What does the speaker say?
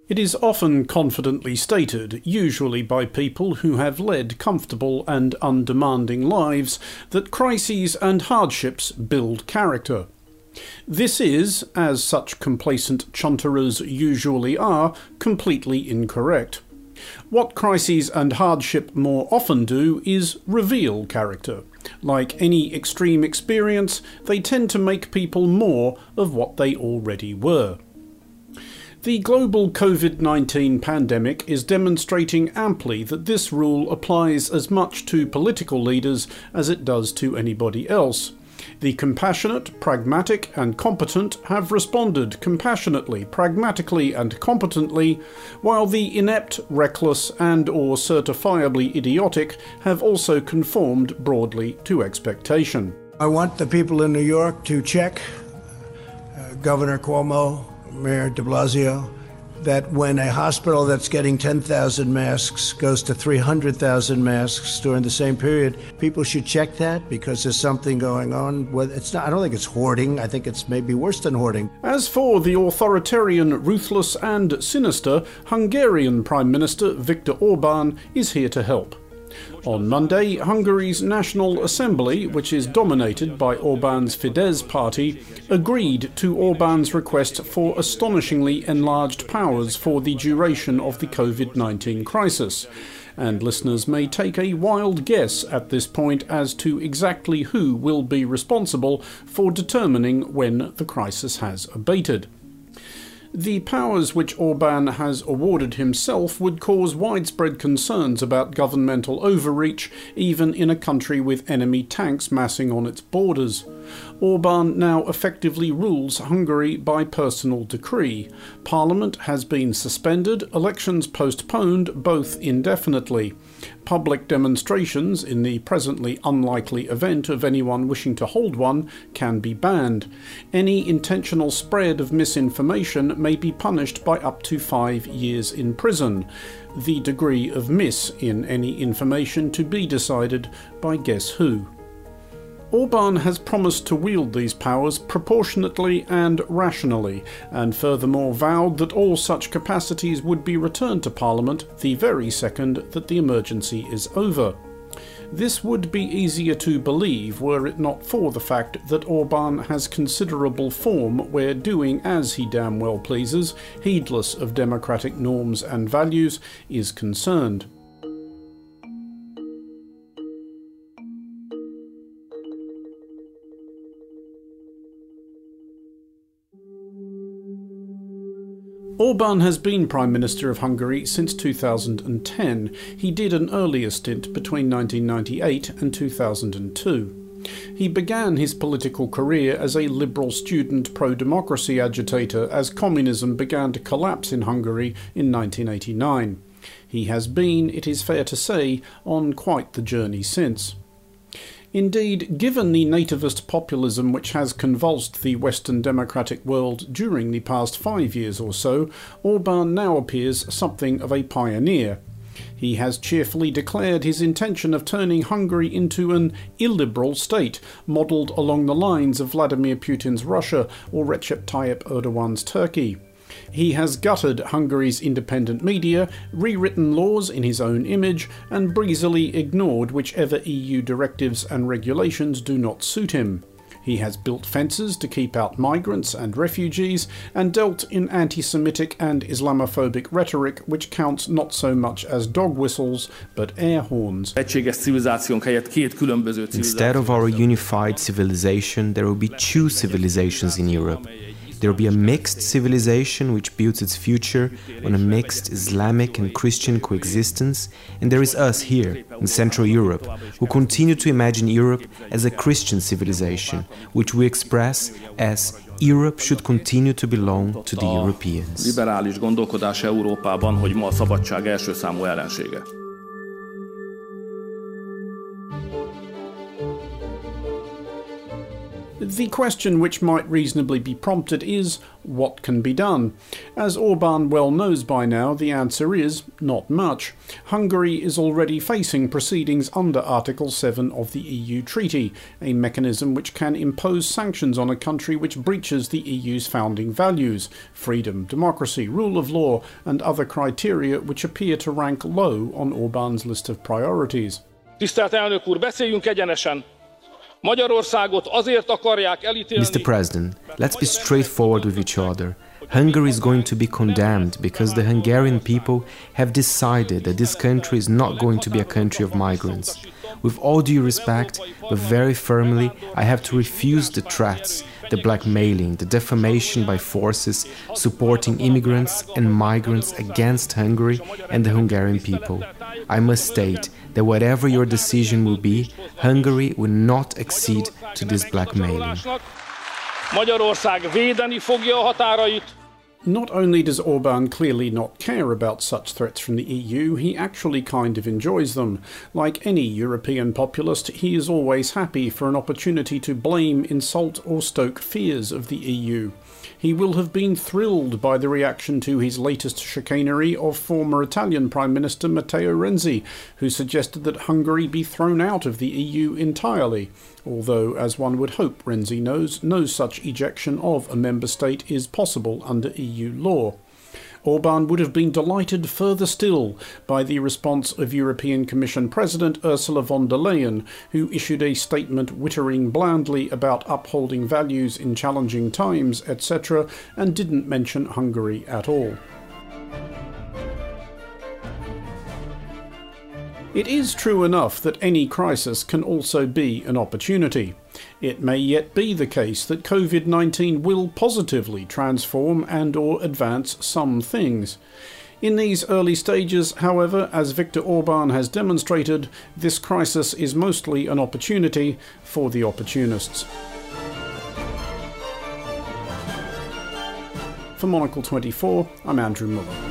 It is often confidently stated, usually by people who have led comfortable and undemanding lives, that crises and hardships build character. This is, as such complacent chunterers usually are, completely incorrect. What crises and hardship more often do is reveal character. Like any extreme experience, they tend to make people more of what they already were. The global COVID-19 pandemic is demonstrating amply that this rule applies as much to political leaders as it does to anybody else. The compassionate, pragmatic and competent have responded compassionately, pragmatically and competently, while the inept, reckless and/or certifiably idiotic have also conformed broadly to expectation. I want the people in New York to check Governor Cuomo, Mayor de Blasio, that when a hospital that's getting 10,000 masks goes to 300,000 masks during the same period, people should check that because there's something going on. It's not, I don't think it's hoarding. I think it's maybe worse than hoarding. As for the authoritarian, ruthless and sinister, Hungarian Prime Minister Viktor Orbán is here to help. On Monday, Hungary's National Assembly, which is dominated by Orbán's Fidesz party, agreed to Orbán's request for astonishingly enlarged powers for the duration of the COVID-19 crisis. And listeners may take a wild guess at this point as to exactly who will be responsible for determining when the crisis has abated. The powers which Orbán has awarded himself would cause widespread concerns about governmental overreach, even in a country with enemy tanks massing on its borders. Orbán now effectively rules Hungary by personal decree. Parliament has been suspended, elections postponed, both indefinitely. Public demonstrations, in the presently unlikely event of anyone wishing to hold one, can be banned. Any intentional spread of misinformation may be punished by up to 5 years in prison. The degree of miss in any information to be decided by guess who. Orbán has promised to wield these powers proportionately and rationally, and furthermore vowed that all such capacities would be returned to Parliament the very second that the emergency is over. This would be easier to believe were it not for the fact that Orbán has considerable form where doing as he damn well pleases, heedless of democratic norms and values, is concerned. Orbán has been Prime Minister of Hungary since 2010. He did an earlier stint between 1998 and 2002. He began his political career as a liberal student pro-democracy agitator as communism began to collapse in Hungary in 1989. He has been, it is fair to say, on quite the journey since. Indeed, given the nativist populism which has convulsed the Western democratic world during the past 5 years or so, Orbán now appears something of a pioneer. He has cheerfully declared his intention of turning Hungary into an illiberal state, modelled along the lines of Vladimir Putin's Russia or Recep Tayyip Erdogan's Turkey. He has gutted Hungary's independent media, rewritten laws in his own image, and breezily ignored whichever EU directives and regulations do not suit him. He has built fences to keep out migrants and refugees, and dealt in anti-Semitic and Islamophobic rhetoric which counts not so much as dog whistles, but air horns. Instead of our unified civilization, there will be two civilizations in Europe. There will be a mixed civilization which builds its future on a mixed Islamic and Christian coexistence, and there is us here, in Central Europe, who continue to imagine Europe as a Christian civilization, which we express as Europe should continue to belong to the Europeans. Liberális gondolkodás Európában, hogy ma a szabadság első számú ellensége. The question which might reasonably be prompted is, what can be done? As Orbán well knows by now, the answer is not much. Hungary is already facing proceedings under Article 7 of the EU Treaty, a mechanism which can impose sanctions on a country which breaches the EU's founding values, freedom, democracy, rule of law, and other criteria which appear to rank low on Orbán's list of priorities. Tisztelt elnök úr, beszéljünk egyenesen! Magyarországot azért akarják elítélni. Mr. President, let's be straightforward with each other. Hungary is going to be condemned because the Hungarian people have decided that this country is not going to be a country of migrants. With all due respect, but very firmly, I have to refuse the threats, the blackmailing, the defamation by forces supporting immigrants and migrants against Hungary and the Hungarian people. I must state that whatever your decision will be, Hungary will not accede to this blackmailing. Magyarország védeni fogja a határait. Not only does Orbán clearly not care about such threats from the EU, he actually kind of enjoys them. Like any European populist, he is always happy for an opportunity to blame, insult or stoke fears of the EU. He will have been thrilled by the reaction to his latest chicanery of former Italian Prime Minister Matteo Renzi, who suggested that Hungary be thrown out of the EU entirely, although, as one would hope Renzi knows, no such ejection of a member state is possible under EU law. Orbán would have been delighted further still by the response of European Commission President Ursula von der Leyen, who issued a statement wittering blandly about upholding values in challenging times, etc., and didn't mention Hungary at all. It is true enough that any crisis can also be an opportunity. It may yet be the case that COVID-19 will positively transform and/or advance some things. In these early stages, however, as Viktor Orbán has demonstrated, this crisis is mostly an opportunity for the opportunists. For Monocle 24, I'm Andrew Muller.